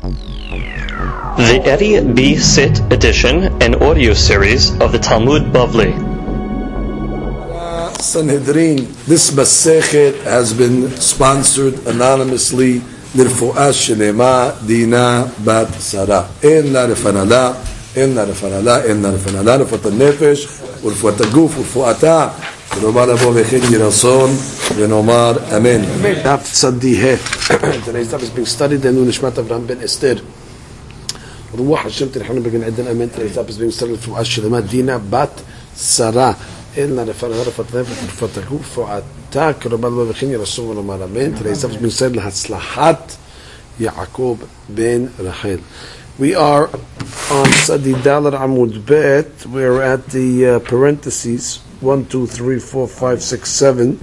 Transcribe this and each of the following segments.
The Eddie B. Sit edition and audio series of the Talmud Bavli. Sanhedrin. This Masechet has been sponsored anonymously. Nirfu'ah Shenema Dina Bat Sarah. Inna Refanala, Inna Refanala, Inna Refanala, Rufat al-Nefesh, Rufat al-Guf, Rufu'ata. ונאמר לבוא וכן ירצון ונאמר אמן. דף צדי'ה. Today's daf is being studied in נשמת אברהם בן אסתר. רוח השם תלחנו בגן עדן אמן. Today's daf is being studied from שלמה דינה בת שרה. אלנה רפנה רפת נפת רפת הגוף פועתה כרבה לבוא וכן ירצון ונאמר אמן. Today's daf is being studied להצלחת יעקב בן רחל. We are on Sadi Dalar Amud Bet. We're at the parentheses 1, 2, 3, 4, 5, 6, 7.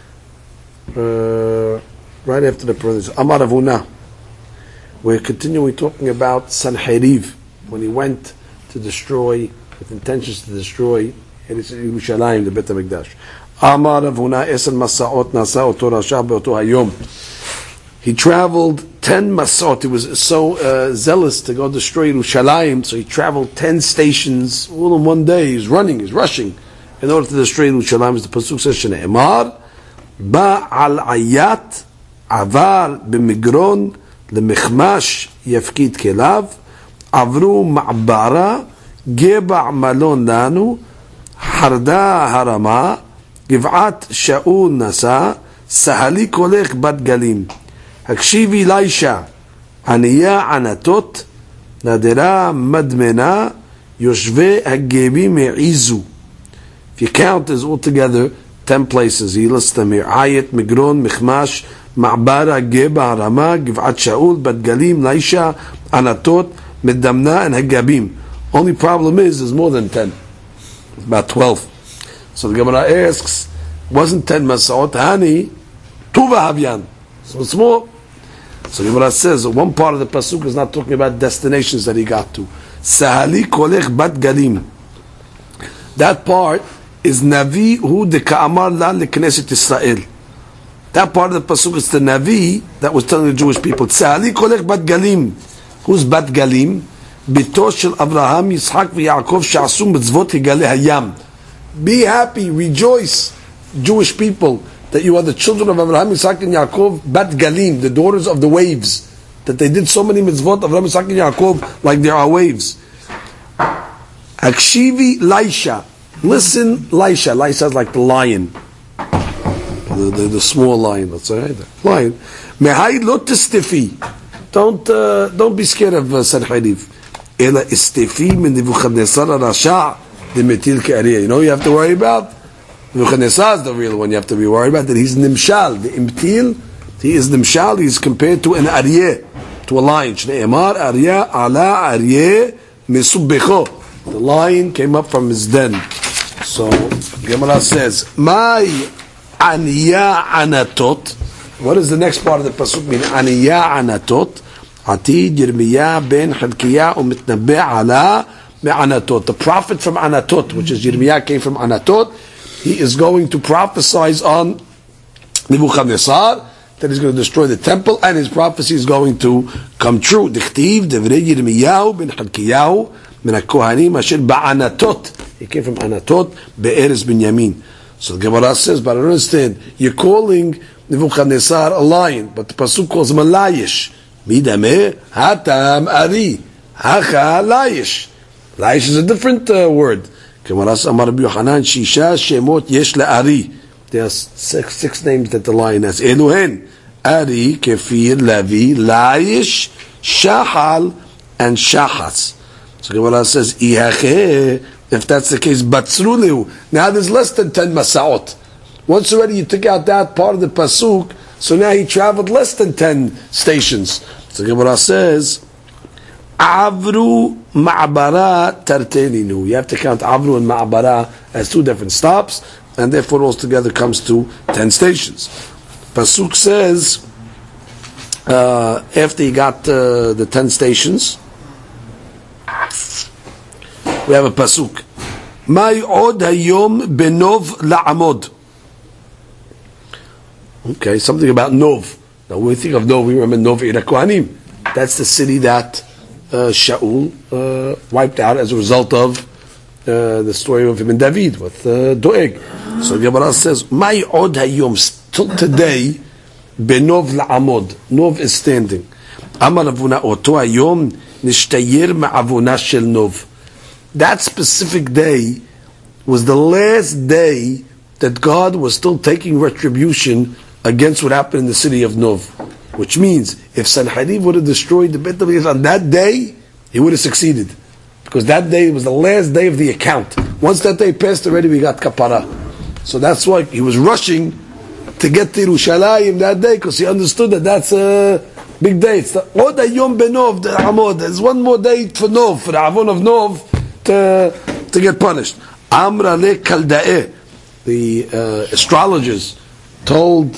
Right after the parentheses. Amar Avuna. We're continuing talking about Sanheriv when he went to destroy, with intentions to destroy Yerushalayim, the Bet HaMikdash. Amar Avuna Esen Masa'ot Nasa Oto Rasha Be'oto Hayom. He traveled 10 masot. He was so zealous to go destroy Yerushalayim, so he traveled 10 stations all in one day. He's running, he's rushing in order to destroy Yerushalayim. As the pasuk says, Shne'emar Ba'al Ayat Avar B'Migron L'Mechmash Yafkid Kelav Avru Ma'bara Geba' Malon Lanu Harda Harama Giv'at Shaul Nasa Sahali Kolech Bat Galim הקשיבי לאישה, ענייה ענתות, נדרה מדמנה, יושבי הגבים העיזו. If you count this all together, 10 places, he lists them here. עיית, מגרון, מחמש, מעברה, גבע, הרמה, גבעת שאול, בת גלים, לאישה, ענתות, מדמנה, and הגבים. Only problem is, there's more than 10. It's about 12. So the Gemara asks, wasn't 10 Masa'ot, Hani, Tuva Havyan. So it's more. So the Gemara says one part of the pasuk is not talking about destinations that he got to. Sahali kolech bat galim. That part is Navi hu de ka'amar la lekneset Israel. That part of the pasuk is the Navi that was telling the Jewish people. Sahali kolech bat galim. Who's bat galim? Bito shel Avraham, Yitzhak v'Yaakov she'asu mitzvot higaleh hayam. Be happy, rejoice, Jewish people, that you are the children of Abraham, Yitzhak, and Yaakov, Bat Galim, the daughters of the waves. That they did so many mitzvot, Abraham, Yitzhak, and Yaakov, like there are waves. Akshivi Laisha. Listen, Laisha. Laisha is like the lion. The small lion, let's say. Lion. Mehai lo testifi. Don't be scared of Sanheriv. Ela istifi min Nebuchadnezzar Rasha, the metil ke'ariyah. You know what you have to worry about? Nebuchadnezzar is the real one you have to be worried about, that he's Nimshal. The Imtil, he is Nimshal, he's compared to an Aryeh, to a lion. Shne'emar Aryeh ala Aryeh misubbecho. The lion came up from his den. So, Gemara says, Mai Aniya Anatot. What does the next part of the pasuk mean? Aniya Anatot. Atid Yirmiyah ben Chilkiah umitnabeh ala me'anatot. The prophet from Anatot, which is Yirmiyah, came from Anatot. He is going to prophesize on Nebuchadnezzar that he's going to destroy the temple, and his prophecy is going to come true. Dichtiv devrei Yirmiyahu ben Chilkiyahu min haKohanim asher ba'anatot. He came from Anatot be'eres Binyamin. So the Gemara says, but I don't understand. You're calling Nebuchadnezzar a lion, but the pasuk calls him a layish. Midameh hatam ari hacha layish. Layish is a different word. There's 6 names that the lion has. Eluhen, Ari, Kefir, Levi, Laish, Shahal, and Shahas. So Gemara says, if that's the case, Batsrulihu. Now there's less than 10 Masa'ot. Once already you took out that part of the pasuk, so now he traveled less than 10 stations. So Gemara says, Avru Ma'abara Tarteninu. You have to count Avru and Ma'abara as 2 different stops, and therefore altogether comes to 10 stations. Pasuk says, after he got the 10 stations, we have a Pasuk. May od hayom benov la'amod. Okay, something about Nov. Now when we think of Nov, we remember Nov Ira Kohanim. That's the city that Shaul wiped out as a result of the story of him and David with Doeg. So the Gemara says, "My od hayom." Till today, benov la'amod. Nov is standing. Amar Avuna oto hayom nishtayer ma'avuna shel nov. That specific day was the last day that God was still taking retribution against what happened in the city of Nov. Which means, if Sanherib would have destroyed the Beit HaMikdash on that day, he would have succeeded. Because that day was the last day of the account. Once that day passed already, we got kapara. So that's why he was rushing to get to Yerushalayim that day, because he understood that that's a big day. It's the Od Hayom Benov, the Amod. There's one more day for Nov, for the Avon of Nov, to get punished. Amra le Kalda'eh, the astrologers told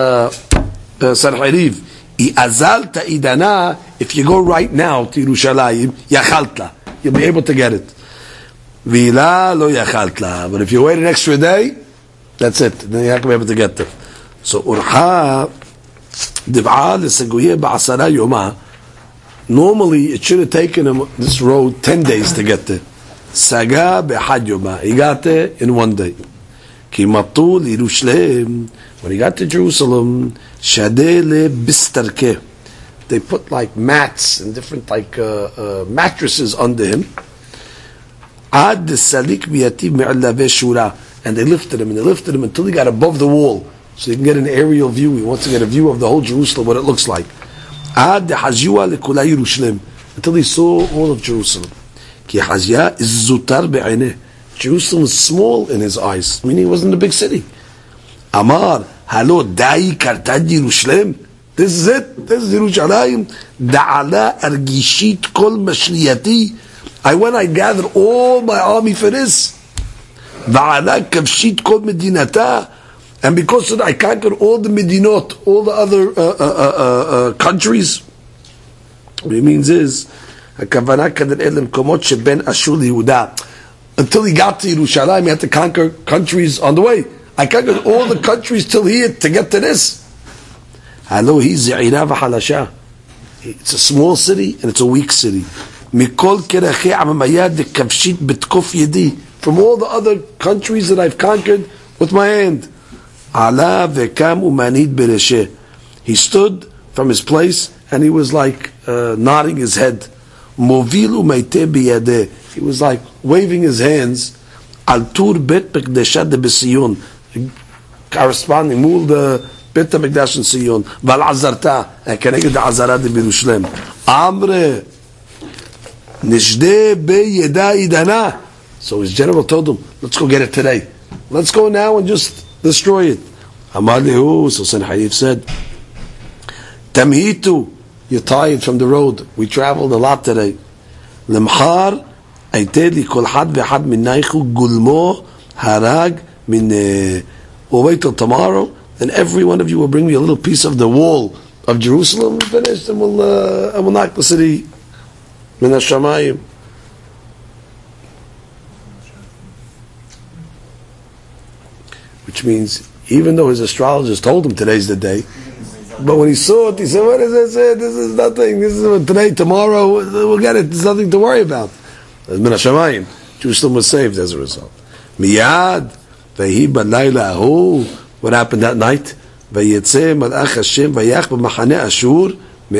Sanherib, I'azalta idana, if you go right now to Yerushalayim, yachalta, you'll be able to get it. Vila lo yachalta, but if you wait an extra day, that's it. Then you're not going to be able to get there. So Urha div'a l'seguye ba'asara yoma. Normally it should have taken him this road 10 days to get there. Saga be'had yoma. He got there in 1 day. Ki matul Yerushalayim. When he got to Jerusalem, shadele bistarke. They put like mats and different like mattresses under him. Ad salik biyati me'alave shura. And they lifted him until he got above the wall, so he can get an aerial view. He wants to get a view of the whole Jerusalem, what it looks like. Ad hajua lekula Yerushalayim, until he saw all of Jerusalem. Ki hajya is zutar be'eineh. Jerusalem was small in his eyes, meaning it wasn't a big city. Amar halo dai kartad Yerushalayim. This is it. This is Yerushalayim. Da'ala argishit kol mashliyati. I gathered all my army for this. And because of that, I conquered all the Medinot, all the other countries. What it means is, until he got to Yerushalayim, he had to conquer countries on the way. I conquered all the countries till here to get to this. It's a small city and it's a weak city. From all the other countries that I've conquered with my hand. He stood from his place and he was like nodding his head. He was like waving his hands. Corresponding mul the Beit HaMikdash in Sion. Val azarta and keneged azara de Yerushalayim. Amre nishde be yeda idana. So his general told him, let's go get it today. Let's go now and just destroy it. Amar lehu, so Sanherib said, Tamhitu, you're tired from the road. We traveled a lot today. Lemchar, ayted li kol had v'had minnaychu gulmo harag min, we'll wait till tomorrow, and every one of you will bring me a little piece of the wall of Jerusalem, and finish, and we'll knock the city min hashamayim. Which means, even though his astrologers told him today's the day, but when he saw it, he said, what is this? This is nothing. This is today, tomorrow, we'll get it. There's nothing to worry about. Min hashamayim. Jerusalem was saved as a result. Miyad, vehi balayla ahu. What happened that night? Vayetze malach Hashem vayach b'machane Ashur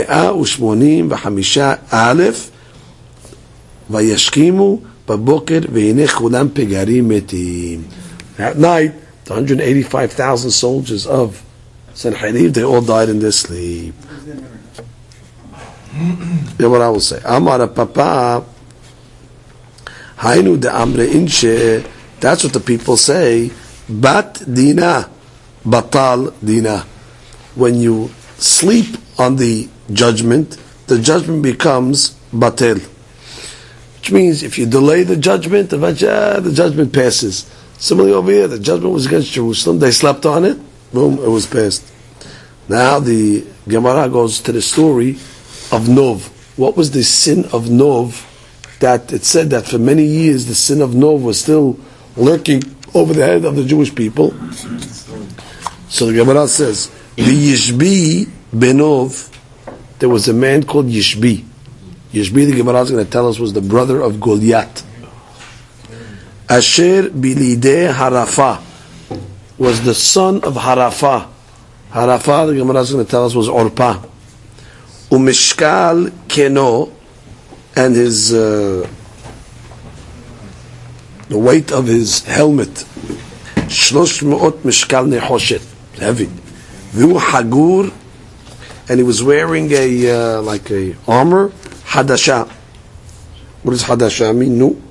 185,000 vayashkimu b'boker v'hinech chulam pegarim metim. At night, the 185,000 soldiers of Sanherib, they all died in their sleep. Here's what I will say. Amar papa, hainu de amre inche. That's what the people say. Bat dina, batal dina. When you sleep on the judgment becomes batel. Which means if you delay the judgment, eventually the judgment passes. Similarly over here, the judgment was against Jerusalem. They slept on it. Boom, it was passed. Now the Gemara goes to the story of Nov. What was the sin of Nov? That it said that for many years the sin of Nov was still lurking over the head of the Jewish people. So the Gemara says, "V'yishbi benov there was a man called Yishbi. Yishbi, the Gemara is going to tell us, was the brother of Goliath. Asher bilideh Harafa was the son of Harafa. Harafa, the Gemara is going to tell us, was Orpa. Umishkal Keno, and his the weight of his helmet, 300 mishkal nehoshet, heavy. V'hu hagur, and he was wearing a like a armor, hadasha. What does hadasha mean? New.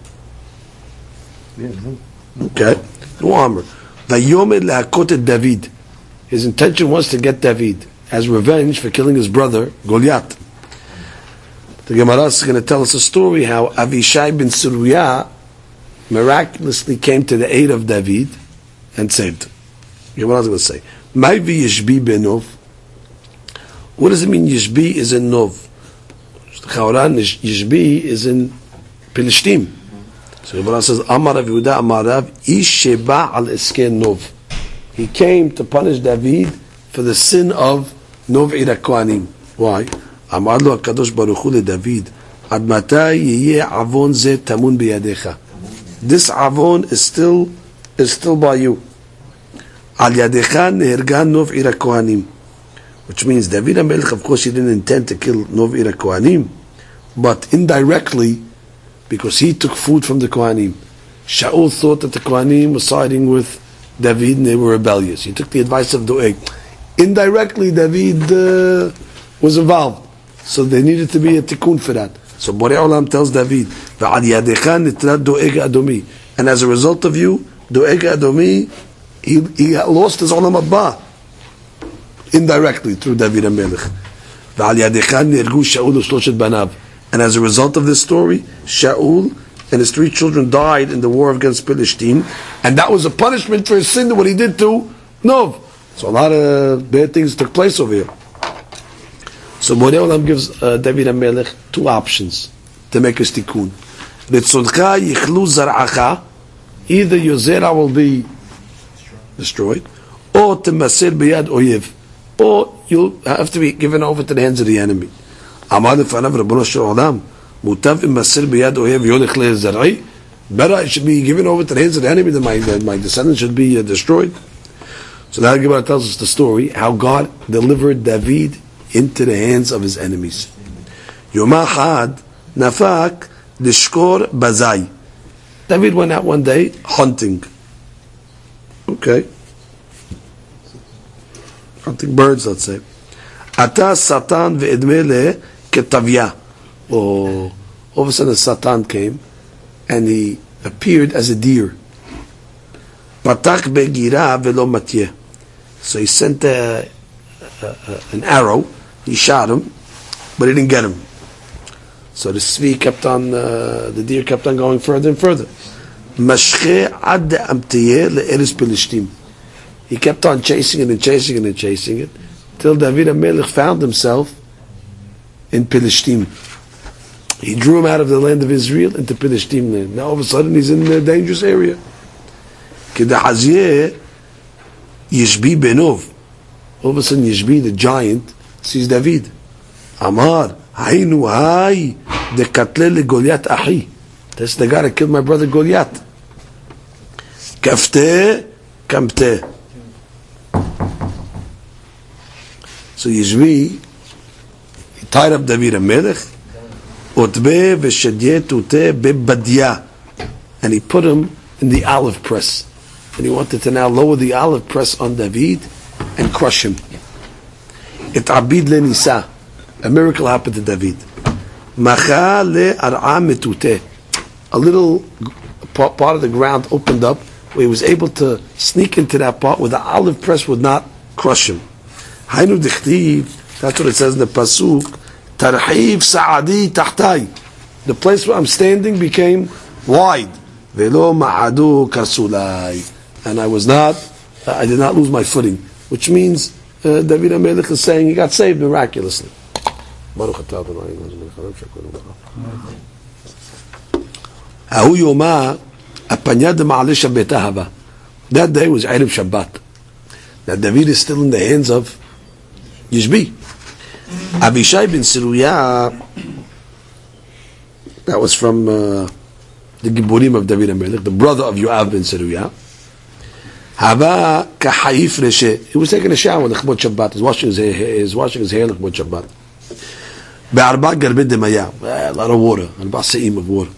Okay, new armor. Vayomed lehakot David. His intention was to get David as revenge for killing his brother Goliath. The Gemara is going to tell us a story how Avishai bin Suruyah miraculously came to the aid of David and saved him. The Gemara is going to say, Mayvi Yishbi benov. What does it mean Yishbi is in Nov? Chauran Yishbi is in Pilishtim. So the Gemara says, Amar Rav Yehuda Amar Rav Ish Sheba al Esken Nov. He came to punish David for the sin of Nov Ira Kohanim. Why? Amar lo HaKadosh Baruch Hu le David, Ad matai yeh avon ze tamun biyadecha. This avon is still by you. Al yadecha neherga Nov Ira Kohanim. Which means David HaMelech, of course, he didn't intend to kill Nov Ira Kohanim, but indirectly, because he took food from the Kohanim. Shaul thought that the Kohanim was siding with David and they were rebellious. He took the advice of Doeg. Indirectly, David was involved. So there needed to be a tikkun for that. So Borei Olam tells David, "V'al yadecha nitrat Doeg Adomi." And as a result of you, Doeg Adomi, he lost his Olam Abba indirectly through David HaMelech. V'al yadecha nirgu Shaul u'shloshet banav. And as a result of this story, Shaul and his 3 children died in the war against Pilishtim, and that was a punishment for his sin, what he did to Nov. So a lot of bad things took place over here. So Borei Olam gives David HaMelech 2 options to make his tikkun. Ritzoncha yichlu zar'acha, either your zera will be destroyed, or temasir biyad oyev, or you'll have to be given over to the hands of the enemy. Amar lefanav Rabbono shel Olam, mutav imasir biyad oyev yolech lezar'i. Better it should be given over to the hands of the enemy than my descendants should be destroyed. So now the Gemara tells us the story how God delivered David into the hands of his enemies. Yom Ahad nafak lishkor bazai. David went out one day hunting. Okay, hunting birds, let's say. Ata Satan ve'edmele ketavya. Oh, all of a sudden Satan came and he appeared as a deer. Patak begira velo matye. So he sent an arrow. He shot him, but he didn't get him. So the Svi kept on, the deer kept on going further and further. Mashche ad amtiye le'eres Pilishtim. He kept on chasing it and chasing it and chasing it, till David HaMelech found himself in Pilishtim. He drew him out of the land of Israel into Pilishtim land. Now all of a sudden he's in a dangerous area. Kedahazye Yishbi benov. All of a sudden Yishbi, the giant, sees David. Amar, Hainu hai de katle le Goliath ahi. That's the guy that killed my brother Goliath. Kafte, kamte. So Yishbi, he tied up David HaMelech, otbe v'shadye tute bebadya, and he put him in the olive press. And he wanted to now lower the olive press on David and crush him. It abid le nisa. A miracle happened to David. Macha le ar'a metute. A little part of the ground opened up where he was able to sneak into that part where the olive press would not crush him. Hainu dichtiv. That's what it says in the pasuk. Tarhiv sa'adi tahtai. The place where I'm standing became wide. Velo ma'adu karsulai. And I did not lose my footing. Which means David HaMelech is saying he got saved miraculously. That day was Erev Shabbat. That David is still in the hands of Yishbi. Avishai ben Seruya, that was from the Giburim of David HaMelech, the brother of Yoav ben Seruya. Hava kahayif reshe. He was taking a shower l'chbot Shabbat. He's washing his hair l'chbot Shabbat. Be'arba garbid demaya. A lot of water. Arba se'im of water.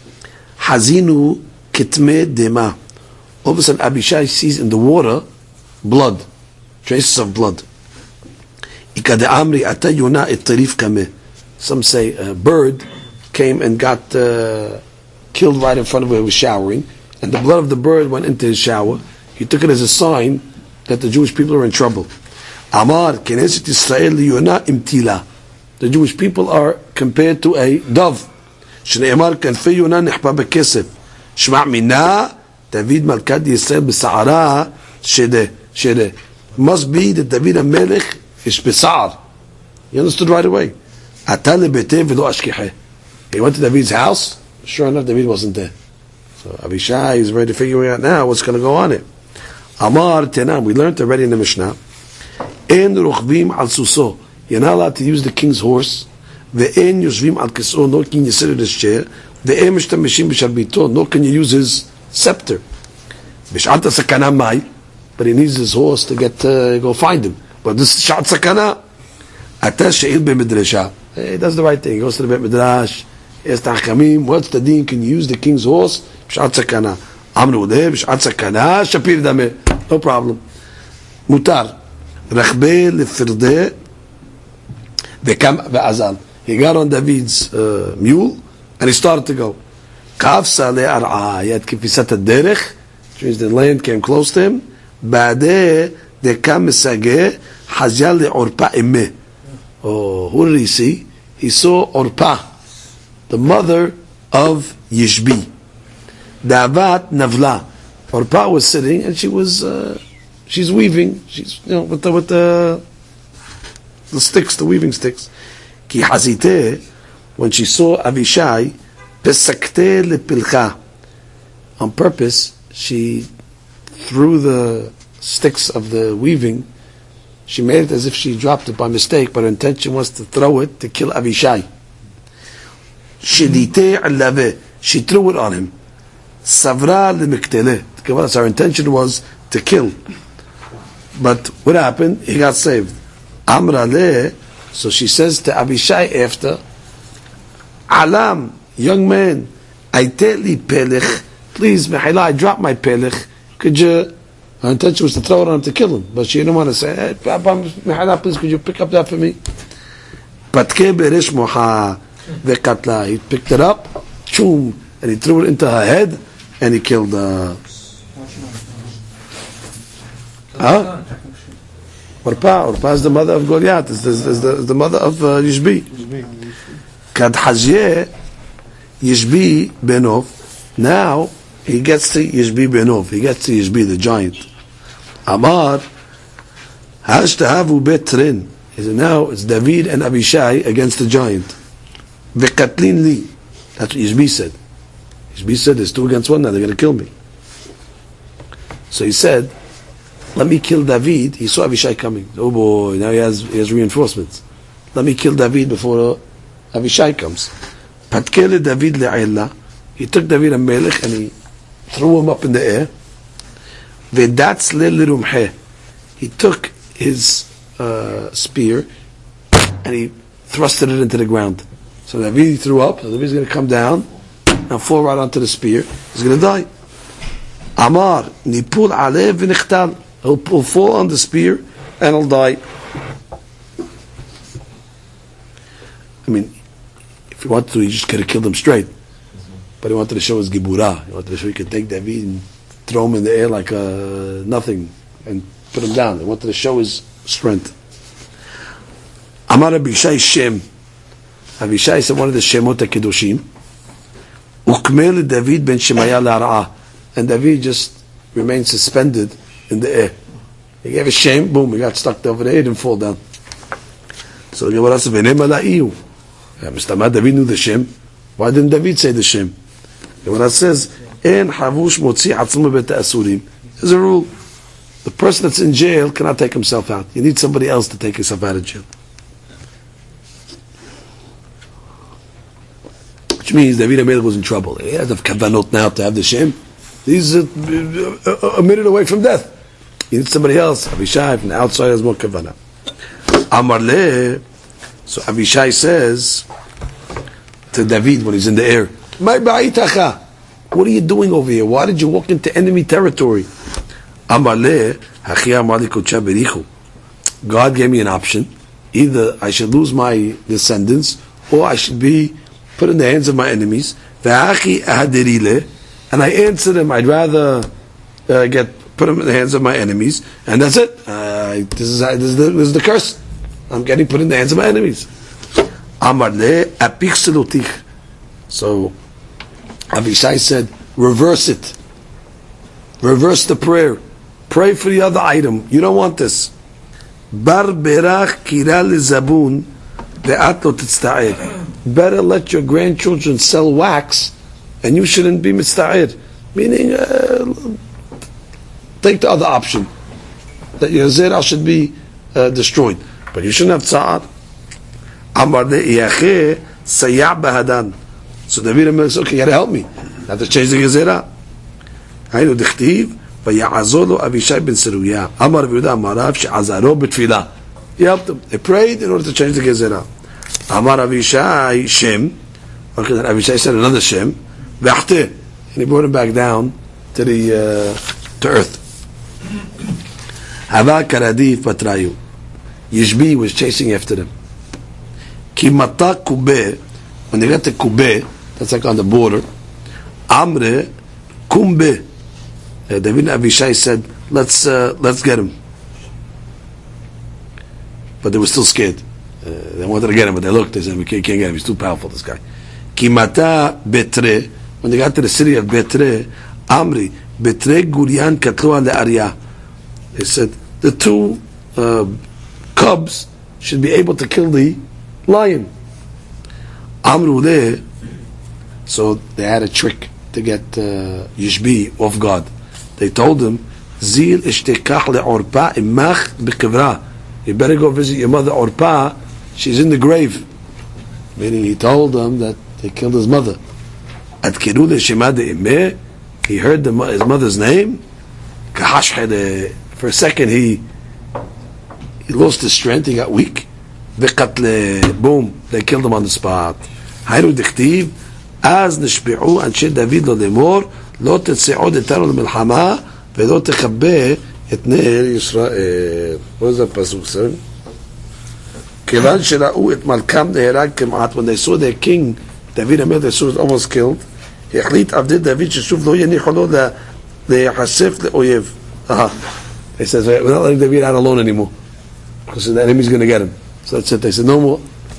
Hazinu kitme dema. All of a sudden Abishai sees in the water blood. Traces of blood. Ikade amri ata yona et tarif kame. Some say a bird came and got killed right in front of where he was showering, and the blood of the bird went into his shower. He took it as a sign that the Jewish people are in trouble. Amar Knesset Yisrael liyona imtila. The Jewish people are compared to a dove. Shneimar kanfei yona nihpa bekesef. Shma' mina David Malkad Yisrael b'sa'ara shede. Must be that David HaMelech is b'sa'ar. He understood right away. Ata lebeteh v'lo ashkeheh. He went to David's house. Sure enough, David wasn't there. So Abishai is ready to figure out now what's going to go on here. Amar Tenam, we learned already in the Mishnah. En ruchvim al suso. You're not allowed to use the king's horse. Ve'en yoshvim al kiso. Nor can you sit in his chair. Ve'en mishtamishim b'sharbito. Nor can you use his scepter. B'shat sakana mai. But he needs his horse to get go find him. But this is shat sakana. Ata she'il b'midrasha. He does the right thing. He goes to the Beit Midrash. He asks Tachamim, what's the deen? Can you use the king's horse? B'shat sakana. Amru de b'shat sakana. Shapir dameh. No problem. Mutar. Rachbe lefirde vekam ve'azal. He got on David's mule and he started to go. Kafsa le'ar'a. He had kifisat derech, which means the land came close to him. Ba'adeh dekam mesageh hazal le'orpa immeh. Oh, who did he see? He saw Orpa, the mother of Yishbi. Davat Navla. Orpa was sitting and she was she's weaving. She's with the sticks, the weaving sticks. Ki hazite, when she saw Avishai, pesakte lepilcha. On purpose, she threw the sticks of the weaving. She made it as if she dropped it by mistake, but her intention was to throw it to kill Avishai. Shedite alave. She threw it on him. Savra lemiktele. Her intention was to kill. But what happened? He got saved. Amra le. So she says to Avishai after, Alam, young man, Aiteli pelech. Please, Mehila, I dropped my pelech. Could you... Her intention was to throw it on him to kill him, but she didn't want to say, hey, please, could you pick up that for me? He picked it up, choom, and he threw it into her head, and he killed her. Orpa is the mother of Goliath, is the mother of Yishbi. Kad Hazye, Yishbi Benov, now he gets to Yishbi Benov, he gets to Yishbi, the giant. Amar, Hashtahavu Betrin. He said, now it's David and Abishai against the giant. Vekatlin li. That's what Yishbi said. Yishbi said, there's 2 against 1 now, they're going to kill me. So he said, let me kill David. He saw Abishai coming. Oh boy, now he has reinforcements. Let me kill David before Abishai comes. Patkele David le'ayla. He took David HaMelech and he threw him up in the air. Vedatz le'lirumhe. He took his spear and he thrusted it into the ground. So David threw up. So David's going to come down and fall right onto the spear. He's going to die. Amar nipul alev v'nichtal. He'll fall on the spear and he'll die. I mean, if he wanted to, he just could have killed him straight. But he wanted to show his gibura. He wanted to show he could take David and throw him in the air like nothing and put him down. He wanted to show his strength. Amar Abishai Shem. Abishai said one of the Shemot HaKedoshim. Ukmel David ben Shemaya la'ara'ah. And David just remained suspended in the air. He gave a Shem, boom, he got stuck over there, he didn't fall down. So the Gemara said, V'nema la'iyu. Mr. David knew the Shem. Why didn't David say the Shem? The Gemara says, En havush motzi atzmu bet asurim. There's a rule. The person that's in jail cannot take himself out. You need somebody else to take himself out of jail. which means David HaMelech was in trouble. He had enough kavanot now to have the Shem. He's a minute away from death. He needs somebody else. Avishai from the outside has more kavanah. Amar le. So Avishai says to David when he's in the air, what are you doing over here? Why did you walk into enemy territory? Amar le. God gave me an option. Either I should lose my descendants, or I should be put in the hands of my enemies. And I answered him, I'd rather get put him in the hands of my enemies, and that's it. This is the curse. I'm getting put in the hands of my enemies. So Avishai said, reverse it. Reverse the prayer. Pray for the other item. You don't want this. Better let your grandchildren sell wax, and you shouldn't be mitzta'ir. Meaning, take the other option, that your zera should be destroyed, but you shouldn't have tza'ar. Amar le'iyacheh sayya bahadan. So David HaMelech said, okay, you gotta help me. I have to change the gezerah. Haynu dichtiv v'ya'azor lo Avishai ben Seruya. Amar Yehuda Amarav she'azaro b'tfilah. He helped them. They prayed in order to change the gezerah. Amar Avishai Shem. Okay, then Avishai said another Shem. V'achteh. And he brought him back down to the to earth. Hava karadif batrayu. Yishbi was chasing after them. Kimata kubeh. When they got to Kubeh, that's like on the border. Amre kumbe. David Avishai said, let's get him. But they were still scared. They wanted to get him, but they looked. They said, we can't get him. He's too powerful, this guy. Kimata betre. When they got to the city of Betre, Amri betre gurian katloa le'arya. They said the two cubs should be able to kill the lion. Amru le. So they had a trick to get Yishbi off guard. They told him, Zil ishtekach le'orpa imach b'kivra. You better go visit your mother Orpa. She's in the grave. Meaning he told them that they killed his mother. Adkiru le'shema de'imeh. He heard his mother's name. For a second he lost his strength. He got weak. Boom! They killed him on the spot. Haynu dichtiv az nishbi'u anshe David lo lemor lo tetze'u detanu l'milchama ve'lo techabeh et ne'er Yisrael. What does that pasuk say? Kivan shera'u et malkam neherag kem'at. When they saw their king David HaMelech, they saw was almost killed. Yechlit avdei David sheshuv lo yenichu lo lehasef le'oyev. They said, we're not letting David out alone anymore because the enemy's going to get him. So that's it. They said, no more.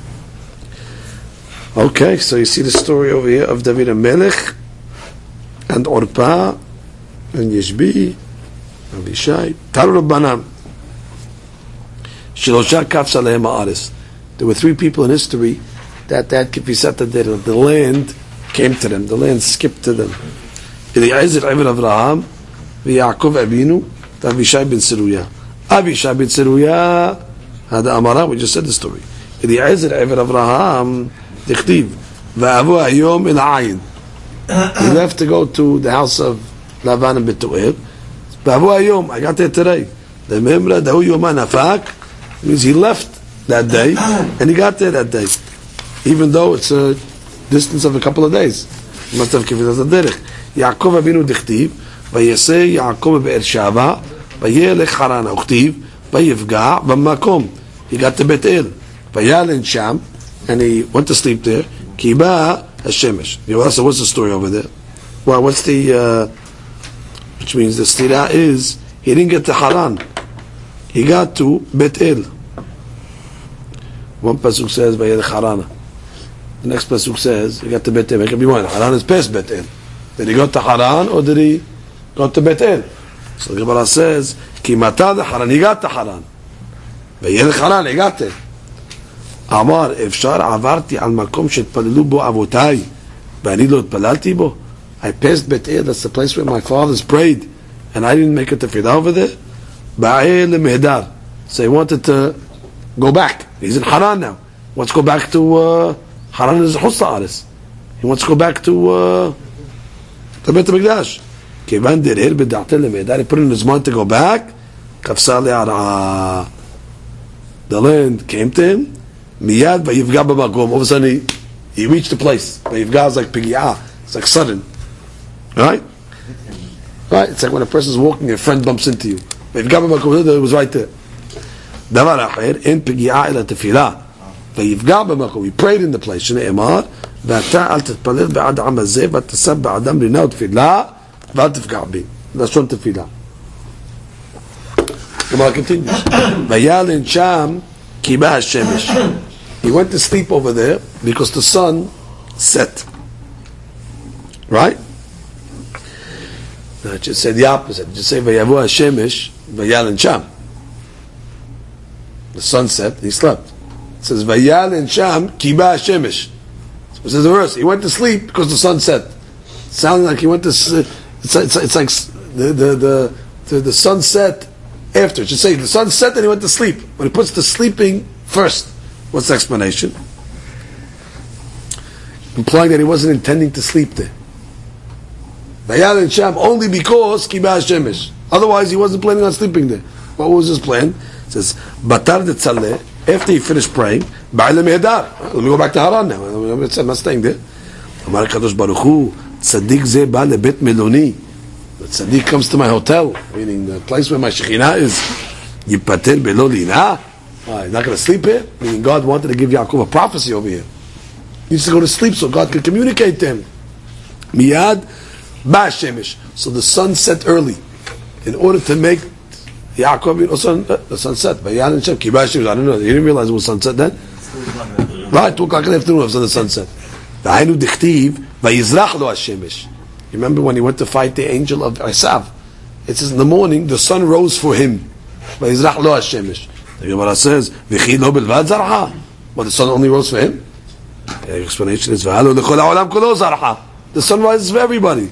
Okay, so you see the story over here of David HaMelech and Orpa and Yishbi, Avishai. Taru Rabbanan. Shilosha kafsa lehem ha'aretz. There were three people in history that kifisata did. The land came to them. The land skipped to them. Eliezer Eved Avraham, v'Yaakov Avinu, Avishai ben Seruya. Avishai ben Seruya. Hada Amara, we just said the story. Eliezer Eved Avraham, Dichtiv, Va'avu Hayom El Ayin. He left to go to the house of Lavan and Betuel. Va'avu Hayom, I got there today. The Memra Dahu Yoman Afak means he left that day and he got there that day, even though it's a distance of a couple of days. He must have given us a derech. Yaakov Avinu Dichtiv, Vayesei Yaakov Be'er Shava, Vayelech Haran Uchtiv, Vayivga V'makom. He got to Betel, Vayalen Sham, and he went to sleep there. Kiba Hashemesh. So what's the story over there? Well, what's the which means the stira is he didn't get to Haran. He got to Betel. One pasuk says Vayelech Harana. The next pasuk says he got to Betel. It can be one. Haran is past Betel. Did he go to Haran or did he go to Betel? So the Gemara says Kimata the Haran. He got to Haran. Vayelech Haran. He got there. Amar Efshar Avarti al Makom Shetpalelu Bo Avotai Bani Lo Palalti Bo. I passed Betel. That's the place where my fathers prayed, and I didn't make it to Fidah over there. Ba'el Mehdar. So he wanted to go back. He's in Haran now. Let's go back to Haran is Hussa Aris. He wants to go back to Beit HaMikdash. Kivan derer b'da'atel lemedar. He put it in his mind to go back. Kafsa le'ara. The land came to him. Miyad vayivga b'makom. All of a sudden he reached the place. Vayivga is like pigi'ah. It's like sudden. Right? Right? It's like when a person is walking, a friend bumps into you. Vayivga b'makom. It was right there. Davar acher en pigi'ah ila tefillah. Vayivga b'makom. He prayed in the place. Shne'emar. ואתה אל תתפלל בעד העם הזה ותשא בעדם רינה ותפילה ואל תפגע בי. לשון תפילה. כלומר, continues. וילן שם כי בא השמש. He went to sleep over there because the sun set. Right? No, it just said the opposite. It just say ויבוא השמש וילן שם. The sun set, he slept. It says וילן שם כי בא השמש. It says the verse. He went to sleep because the sun set. Sounding like he went to. It's like the sun set after. It should say the sun set and he went to sleep. When he puts the sleeping first, what's the explanation? Implying that he wasn't intending to sleep there. Vayal and Sham only because Kiba Shemesh. Otherwise, he wasn't planning on sleeping there. What was his plan? It says Batar de Tzaleh. After he finished praying, let me go back to Haran now. I'm not staying there. Amar Kadosh Baruch Hu, Tzaddik ze ba lebet meloni. The Tzaddik comes to my hotel, meaning the place where my Shekhinah is. Yipater belo lina. He's not going to sleep here. Meaning God wanted to give Yaakov a prophecy over here. He needs to go to sleep so God could communicate to him. Miyad ba shemesh. So the sun set early, in order to make Yaakov, the sunset. I don't know. He didn't realize it was sunset then. Right, 2 o'clock in the afternoon it was the sunset. Remember when he went to fight the angel of Esav? It says in the morning the sun rose for him. The Gemara says, but the sun only rose for him? The explanation is, the sun rises for everybody.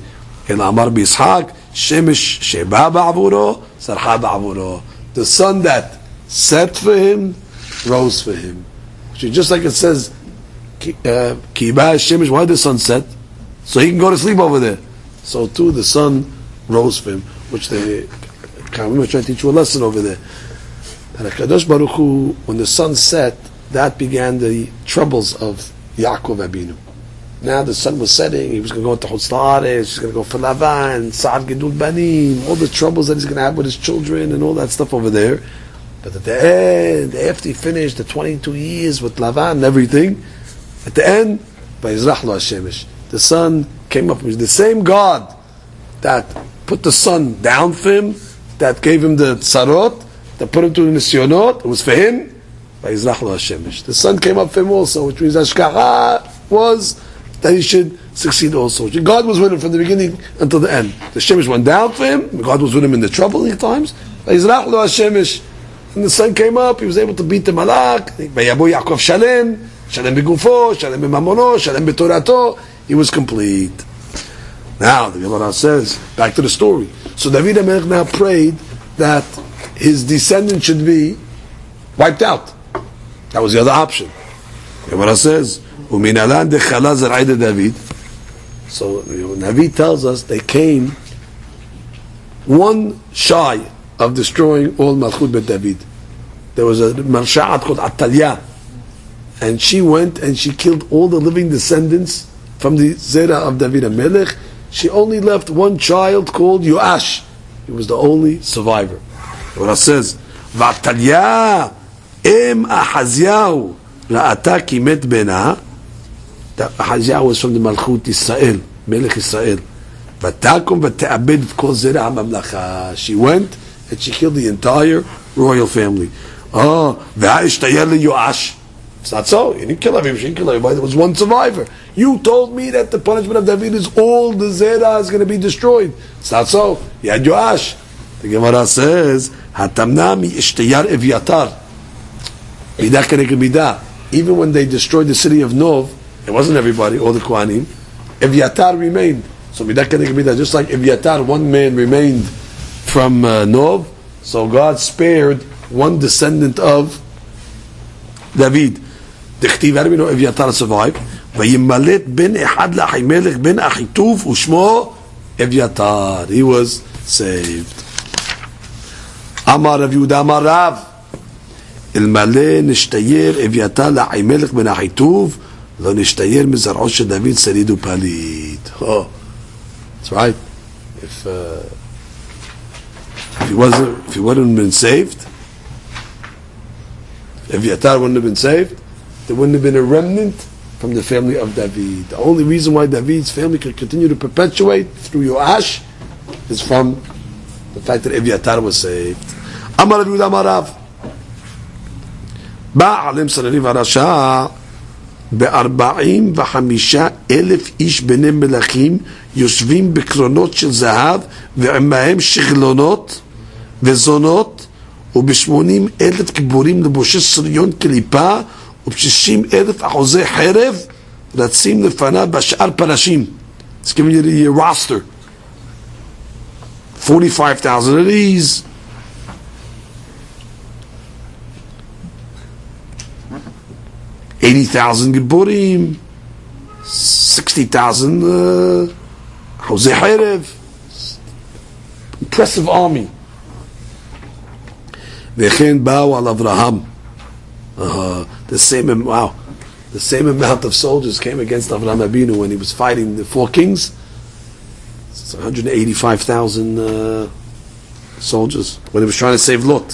The sun that set for him rose for him. Just like it says, why did the sun set? So he can go to sleep over there. So too the sun rose for him, which the Kavim was trying to teach you a lesson over there. And HaKadosh Baruch Hu, when the sun set, that began the troubles of Yaakov Abinu. Now the sun was setting, he was going to go into Chutz La'aretz, he was going to go for Lavan, Sa'ad Gedul Banim, all the troubles that he's going to have with his children and all that stuff over there. But at the end, after he finished the 22 years with Lavan and everything, at the end, Vayizrach lo HaShemesh, the sun came up. It was the same God that put the sun down for him, that gave him the tzarot, that put him to the nisyonot, it was for him, Vayizrach lo HaShemesh. The sun came up for him also, which means Hashkacha was that he should succeed also. God was with him from the beginning until the end. The Shemesh went down for him, God was with him in the troubling times, Vayizrach lo HaShemesh. When the sun came up, he was able to beat the Malak. Vayabu Yaakov Shalem, Shalem begufo, Shalem b'mamono, Shalem b'torato. He was complete. Now the Gemara says, back to the story. So David HaMelech now prayed that his descendants should be wiped out. That was the other option. The Gemara says, "Uminalan dechala zarai de David." So Navi tells us they came one shy of destroying all Malchut Bet David. There was a Marsha'at called Atalia, and she went and she killed all the living descendants from the Zera of David HaMelech. She only left one child called Yoash. He was the only survivor. What it says, V'Atalia em Ahaziyahu la'ata ki met bena. That Ahaziyahu was from the Malchut Israel, Melech Israel. V'takum v'te'abed et kol Zera HaMamlacha. She went and she killed the entire royal family. Yoash. It's not so. You didn't kill everybody. She didn't kill everybody. There was one survivor. You told me that the punishment of David is all the Zerah is going to be destroyed. It's not so. You had Yoash. The Gemara says, Hatamna mi ishtayar Evyatar. Midah keneged midah. Even when they destroyed the city of Nov, it wasn't everybody, all the Kohanim. Evyatar remained. So midah keneged midah. Just like Evyatar, one man remained from Nov, so God spared one descendant of David. Dichtiv, how do we know Evyatar survived? וימלט בן אחד לאחימלך בן אחיטוב ושמו אביתר. He was saved. אמר רב יהודה אמר רב, אלמלא נשתייר אביתר לאחימלך בן אחיטוב, לא נשתייר מזרעו של דוד שריד ופליט. Oh, that's right. If he wouldn't have been saved, if Abiatar wouldn't have been saved, there wouldn't have been a remnant from the family of David. The only reason why David's family could continue to perpetuate through Yoash is from the fact that Abiatar was saved. Amar Rabbi Yehuda Amar Rav, Ba'alim Sanariv Arasha ב45,000 איש בני מלכים יושבים בקרונות של זהב ועמהם שכלונות וזונות וב80,000 גיבורים לבושי שריון קליפה וב60,000 אחוזי חרב רצים לפניו בשאר פרשים. It's giving you the roster. 45,000 of these, 80,000 Giburim, 60,000 Hosei Harev. Impressive army. V'chen ba'u al Avraham. The same amount of soldiers came against Avraham Abinu when he was fighting the four kings. It's 185,000 soldiers when he was trying to save Lot.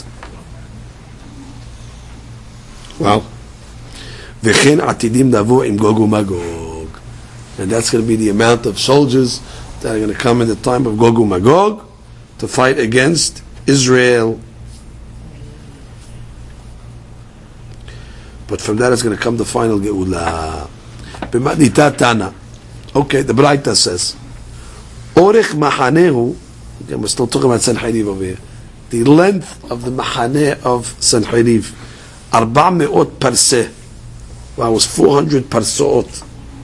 Wow. V'chen atidim navo im Gog uMagog, and that's going to be the amount of soldiers that are going to come in the time of Gog uMagog to fight against Israel. But from that is going to come the final Geula. B'madita Tana. Okay, the Braita says, Orech Mahanehu. Again, we're still talking about Sanheriv over here. The length of the Mahaneh of Sanheriv, 400 parseh. Wow, it was 400 parsaot.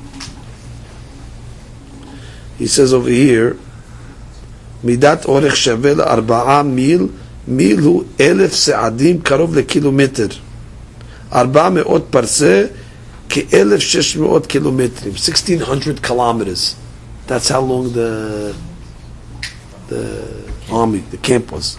He says over here, Midat Orech Shaveh ל4 mil, mil hu 1,000 se'adim, karov lekilometer. 400 parseh, כ-1,600 kilometers, 1,600 kilometers. That's how long the army, the camp was.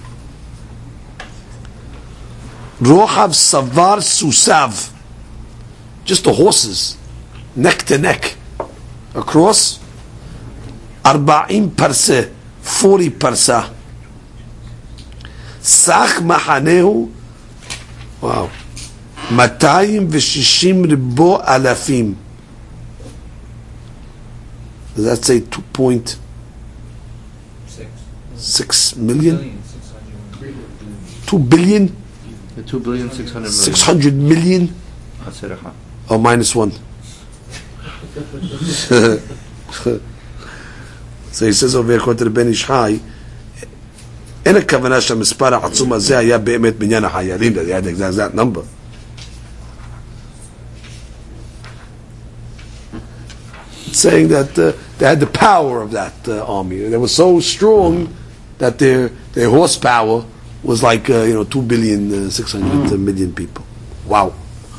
Rohav Savar Susav. Just the horses, neck to neck, across 40 parseh, 40 parsah. Sach Mahanehu, wow, 260 ribo alafim. Does that say 2.6 million? 2 billion? 600 million? Oh, -1. So he says over here, according to the Ben Ish Chai, אין הכוונה שהמספר העצום הזה היה באמת בניין החיילים, that had the exact number. It's saying that they had the power of that army. They were so strong that their horsepower was like 2,600 million people. Wow.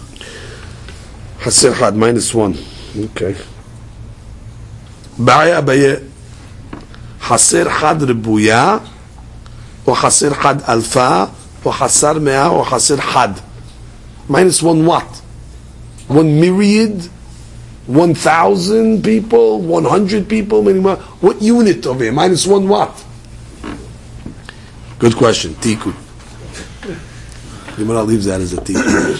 Hasir had -1. Okay. Ba'aya Abaye. Hasir had ribuya, or Hasir had alfa, or Hasar mea, or Hasir had. -1 what? 1 myriad? 1,000 people? 100 people? What unit of it? -1 what? Good question. Tikkun. Gemara leaves that as a tikkun.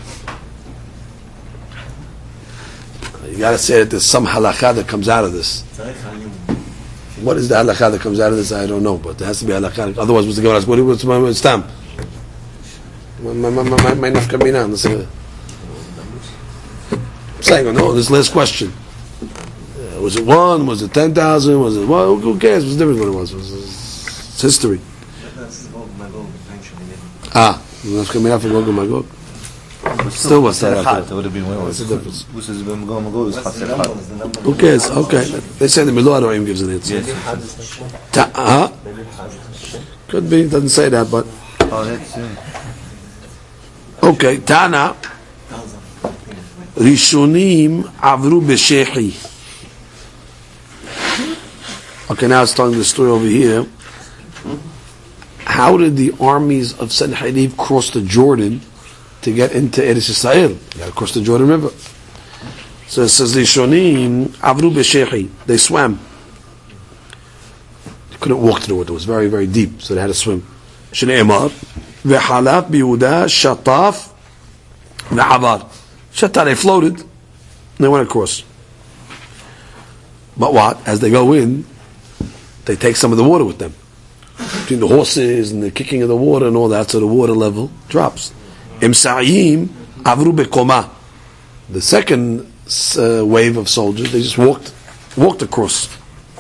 You got to say that there's some halakha that comes out of this. What is the halakha that comes out of this? I don't know, but there has to be halakha. Otherwise, what's the Gemara? What's my stamp? My nafkamina. I'm saying, no, this last question. Was it 1? Was it 10,000? Was it what? Who cares? What's the difference what it was? It's history. Nafkamina for Gog uMagog. Still was that? What's the difference? Who cares? Okay. They say the Milah Aroim gives an answer. Could be. Doesn't say that, but. Okay. Tana. Rishonim avru b'shechi. Okay, now it's telling the story over here. How did the armies of Sanherib cross the Jordan to get into Eretz Yisrael? You got to cross the Jordan River. So it says Rishonim avru b'shechi. They swam. They couldn't walk through it. It was very, very deep, so they had to swim. Shneimar v'halaf b'Yehuda shataf v'avar. Shataf, they floated. And they went across. But what? As they go in, they take some of the water with them. Between the horses and the kicking of the water and all that, so the water level drops. Imsa'im avru be'koma. The second wave of soldiers, they just walked across.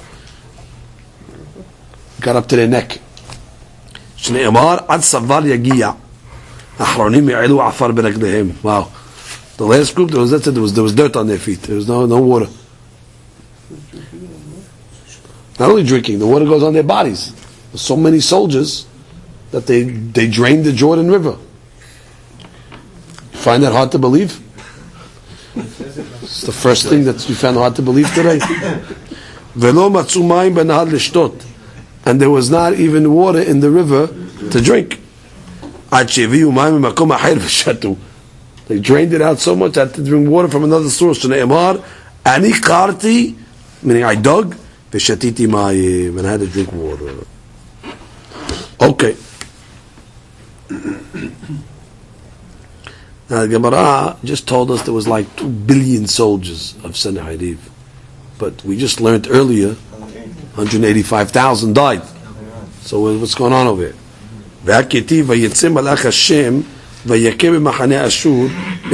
Got up to their neck. Shneimar ad savar yagiya. Achronim ya'elu afar b'reglehim. Wow. The last group, there was dirt on their feet. There was no water. Not only drinking, the water goes on their bodies. There's so many soldiers that they drained the Jordan River. You find that hard to believe? It's the first thing that you found hard to believe today. And there was not even water in the river to drink. They drained it out so much that they had to drink water from another source. Ani qarti, meaning I dug, v'shatiti mayim, and I had to drink water. Okay. Now the Gemara just told us there was like 2 billion soldiers of Sanherib, but we just learned earlier 185,000 died. So what's going on over here? V'haketi v'yitzim malach Hashem v'yakeh b'machane Ashur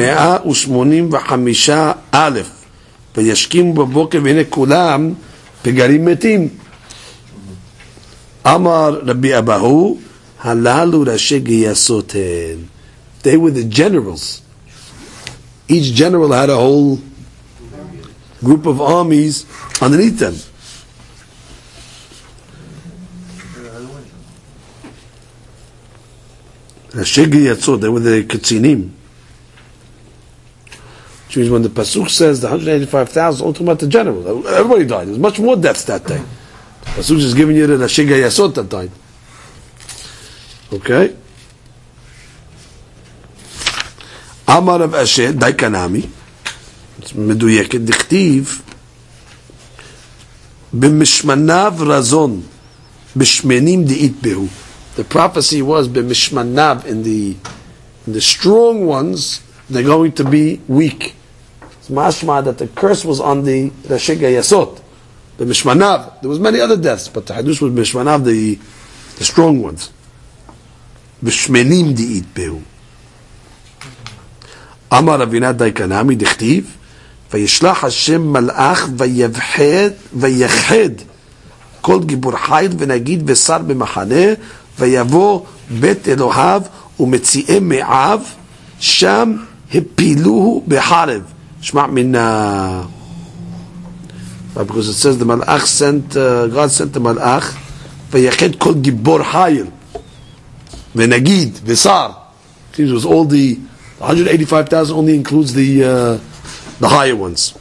185,000 v'yashkim b'boker v'hine kulam b'garim metim. Amar Rabbi Abahu halalu rashi giyasoten. They were the generals. Each general had a whole group of armies underneath them. Rashi giyatzot, they were the ketzinim. Which means when the Pasuk says the 185,000, all talking about the generals. Everybody died. There was much more deaths that day. The Pasuk is giving you the Rashi giyatzot that died. Okay? Amar of Asher, Daikanami, it's meduyeket, dichtiv, b'mishmanav razon, b'shmenim di'it behu. The prophecy was b'mishmanav, in the strong ones, they're going to be weak. It's mashma that the curse was on the Rashi giyatzot. B'mishmanav, there was many other deaths, but the hadush was b'mishmanav, the strong ones. B'shmenim di'it behu. Amar Avinat Daikanami dichtiv vayishlach Hashem malach vayached kol gibur hayil v'nagid v'sar b'machaneh vayavo bet Elohav umetzi'eh me'av sham hipiluhu b'harev. Shma' min because it says the malach sent God sent the malach vayached kol gibur hayil v'nagid v'sar. It was all the 185,000 only includes the higher ones.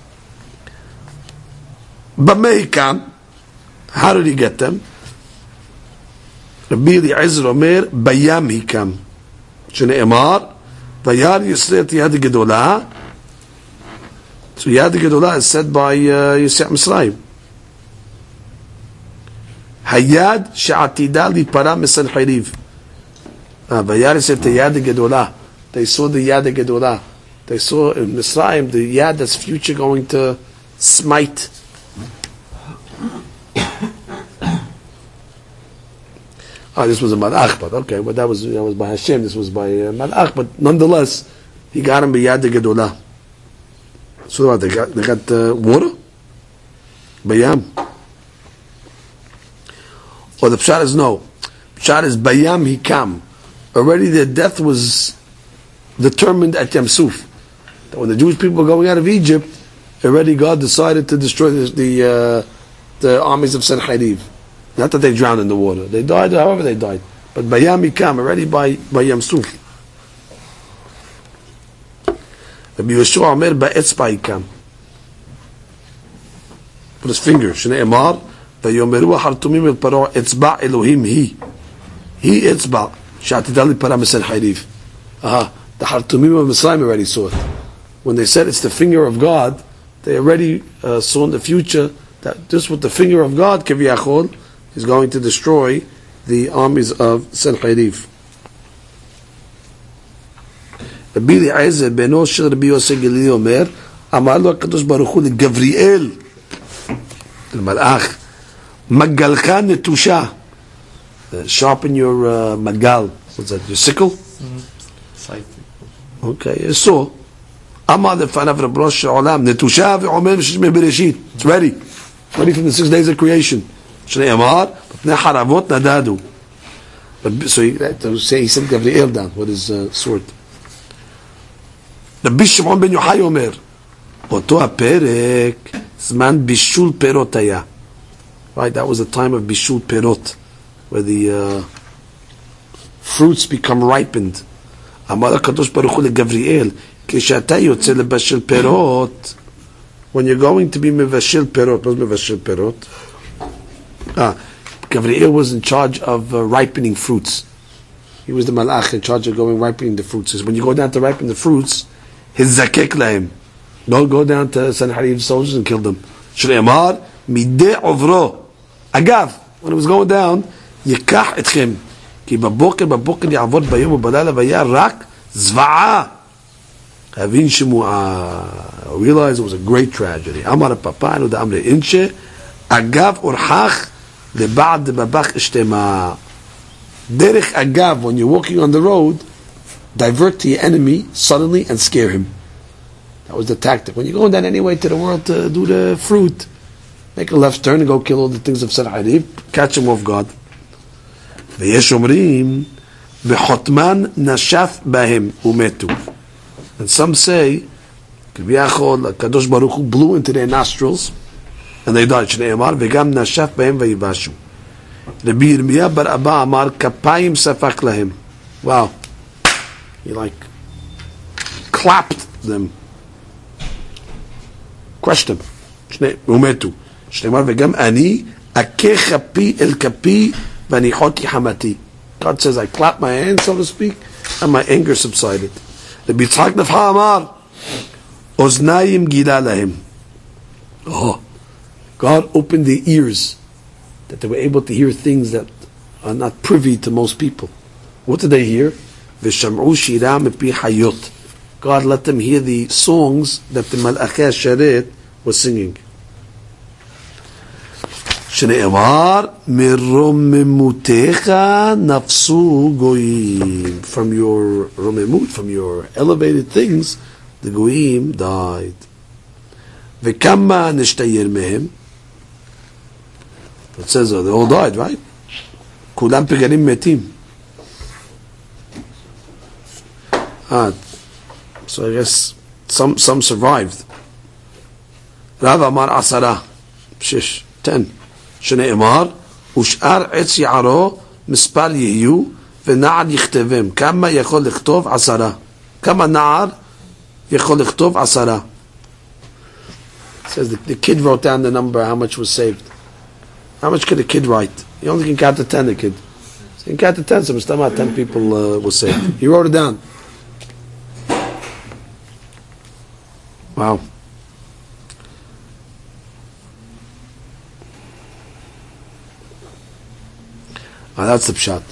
But Meikam, how did he get them? Rabbi Eliezer Omer, Bayam Hikam. Shne'emar, Vayar Yisrael Yad Gedolah. So Yad Gedolah is said by Yisrael Misraim. Hayad She'atida Lipara Mesanheriv. Vayar Yisrael Yad Gedolah. They saw the Yad Gedolah. They saw in Misraim the Yad that's future going to smite. This was a Malach, but okay, but that was by Hashem. This was by Malach, but nonetheless, he got him by Yad Gedolah. So what, they got water, Bayam. Or the pshat is no. Pshat is Bayam Hikam. Already their death was determined at Yam Suf. That when the Jewish people were going out of Egypt, already God decided to destroy the armies of Sanherib. Not that they drowned in the water. They died however they died. But Bayam Hikam, already by Yam Suf. Rabbi Yeshua Omer ba'etzba ikam. Put his finger. Shnei Emar, vayomeru hartumim el paro etzba Elohim hi. He etzba. Shatidali para mesen hayriv. The hartumim of Mitzrayim already saw it. When they said it's the finger of God, they already saw in the future that this with the finger of God, Kiviyachol, is going to destroy the armies of Sanheriv. Rabbi Eliezer beno shel Rabbi Yosef Galili Omer, Amar lo HaKadosh Baruch Hu leGavriel, the Malach, Magalcha netusha. Sharpen your magal. What's that? Your sickle? Okay, so Amar lefanav Rabbi Rosh Olam netusha ve'omer v'shishmei Bereshit. It's ready. Ready from the 6 days of creation. Shnei Amar b'pnei haravot nadadu. So he sent Gabriel down with his sword. Rabbi Shimon ben Yochai Omer, Oto HaPerek Zman Bishul Perot Haya. Right, that was the time of Bishul Perot, where the fruits become ripened. Amar HaKadosh Baruch Hu leGavriel, Kishata yotze lebashil perot. When you're going to be mevashil perot, what's mevashil perot? Gabriel was in charge of ripening fruits. He was the malach in charge of going ripening the fruits. When you go down to ripen the fruits, his zakek laim. Don't go down to Sanhariv's soldiers and kill them. Shnei Amar mideh ovro. Agav, when it was going down, yikach etchem. Ki baboker ya'avod bayom u'balala v'ya rak zva'a. Havin shemua. Realized it was a great tragedy. Amar papanu da amre inche. Agav urhach leba'ad babach ishtema. Derech agav, when you're walking on the road, divert to your enemy suddenly and scare him. That was the tactic. When you're going down anyway to the world to do the fruit, make a left turn and go kill all the things of Sanharib, catch him off guard. V'yesh omrim b'chotman nashaf bahem umetu. And some say, Kiviyachol, Kadosh Baruch Hu blew into their nostrils and they died. Shnei Amar v'gam nashaf bahem v'yivashu. Rabbi Yirmiyah bar Abba Amar kapayim safak lahem. Wow. He like clapped them. Crushed them. Umetu. Shneimar v'gam ani akeh chapi el kapi v'anichoti hamati. God says, I clapped my hands, so to speak, and my anger subsided. Rabbi Yitzchak Nefha Amar oznayim gila lahem. Oh, God opened their ears that they were able to hear things that are not privy to most people. What did they hear? V'sham'u shira mepi hayot. God let them hear the songs that the Malachei Sharet was singing. Shnei Amar miromemutecha nafsu goyim. From your romemut, from your elevated things, the goyim died. V'kama nishtayer mehem. It says they all died, right? Kulam pegarim metim. So I guess some survived. Rav Amar Asara, 10. Shnei Amar Ush'ar etz ya'aro mispar yihiyu v'na'ar yichtevem. Kama yachol lichtov 10. Kama na'ar yachol lichtov 10. It says the kid wrote down the number, how much was saved. How much could a kid write? He only can count to 10, the kid. So he can count to 10, so Mustama 10 people were saved. He wrote it down. Wow. That's the pshat.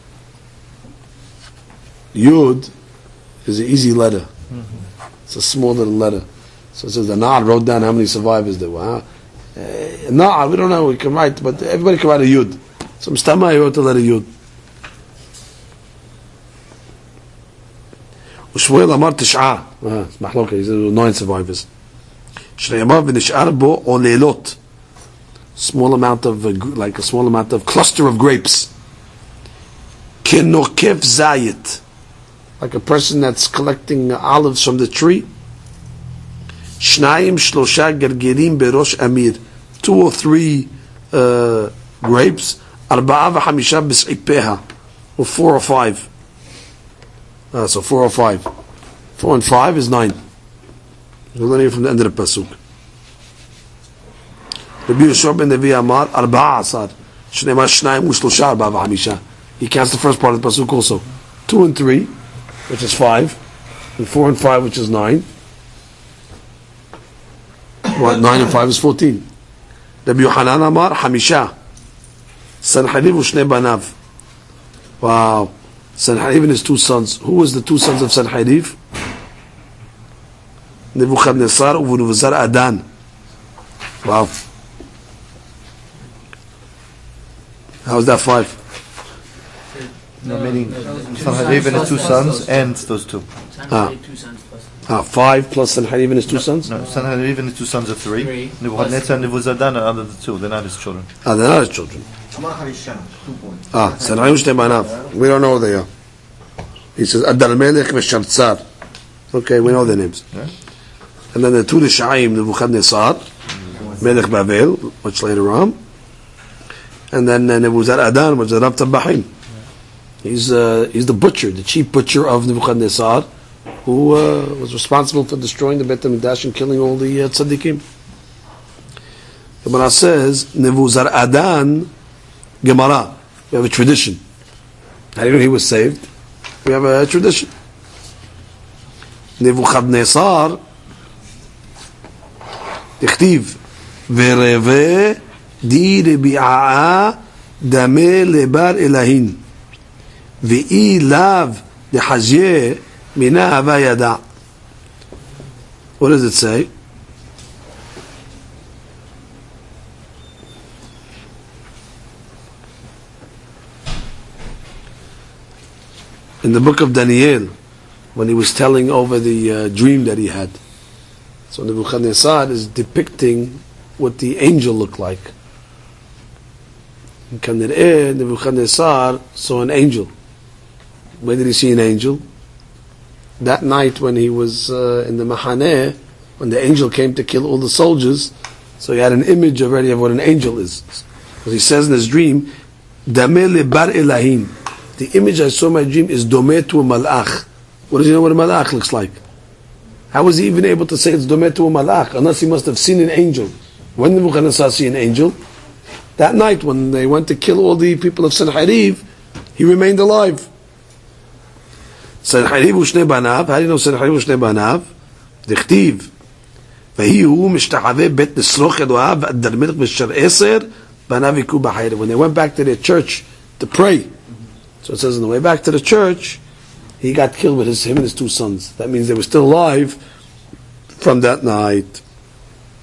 Yud is an easy letter. It's a small little letter. So it says the Na'ar wrote down how many survivors there were. Na'ar, we don't know, we can write, but everybody can write a Yud. So Mustama wrote the letter Yud. Ushmuel Amar Tish'a. It's Mahloka, he said there were 9 survivors. Shnei Amar v'nish'ar bo olelot. Small amount of, like a small amount of cluster of grapes. Kenokef zayit. Like a person that's collecting olives from the tree. Shnayim shlosha gergerim berosh amir. 2 or 3 grapes. Arba'a v'hamisha b's'ipeha. Or 4 or 5. So 4 or 5. 4 and 5 is 9. We're learning from the end of the pasuk. Rabbi Yeshua ben Levi Amar 14 Shneimar Shnayim U'Shlosha Arba'a V'Chamisha. He counts the first part of the pasuk also. 2 and 3, which is 5, and 4 and 5, which is 9. What? 9 and 5 is 14. Rabbi Yochanan Amar Hamisha Sanheriv U'Shnei Banav. Wow. Sanheriv and his 2 sons. Who was the 2 sons of Sanheriv? Nebuchadnezzar uVnevuzar Adan. Wow. How's that 5? No, meaning Sanheriv and his 2 sons and those 2. 5 plus Sanheriv and his 2 sons? No, Sanheriv and his 2 sons are 3. Nebuchadnezzar and Nebuchadnezzar are under the 2. They're not his children. They're not his children. Sanheriv Shnei Banav. We don't know who they are. He says Adar Melech v'Shamtzar. Okay, we know their names. Yeah. And then the 2 Rishaim, Nebuchadnezzar, Melech Bavel, much later on. And then Nebuzar Adan, which is Rab Tabahim. He's the butcher, the chief butcher of Nebuchadnezzar, who was responsible for destroying the Beit HaMikdash and killing all the tzaddikim. The Gemara says, Nebuzar Adan, Gemara. We have a tradition. How do you know he was saved? We have a tradition. Nebuchadnezzar, Ichtiv, Vereve di Rebi'a Dame Lebar Elahin. Ve'i lav lehazye mina hava yada. What does it say? In the book of Daniel, when he was telling over the dream that he had. So Nebuchadnezzar is depicting what the angel looked like. In Kanir'eh, Nebuchadnezzar saw an angel. Where did he see an angel? That night when he was in the Mahaneh, when the angel came to kill all the soldiers, so he had an image already of what an angel is. Because he says in his dream, Dameh lebar elahim. The image I saw in my dream is domeh to a malach. What does he know what a malach looks like? How was he even able to say it's domeh to a malach? Unless he must have seen an angel. When did Nebuchadnezzar see an angel? That night when they went to kill all the people of Sanheriv, he remained alive. Sanheriv u'Shnei Banav. How do you know Sanheriv u'Shnei Banav? Dichtiv. Vehi hu mishtahave bet nisroch Elohav v'adar melech v'shar eser banav yiku b'chayre. When they went back to their church to pray, so it says on the way back to the church, he got killed with him and his 2 sons. That means they were still alive from that night.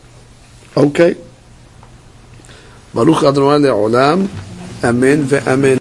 Okay. Baruch Adonai le'olam. Amen ve'amen.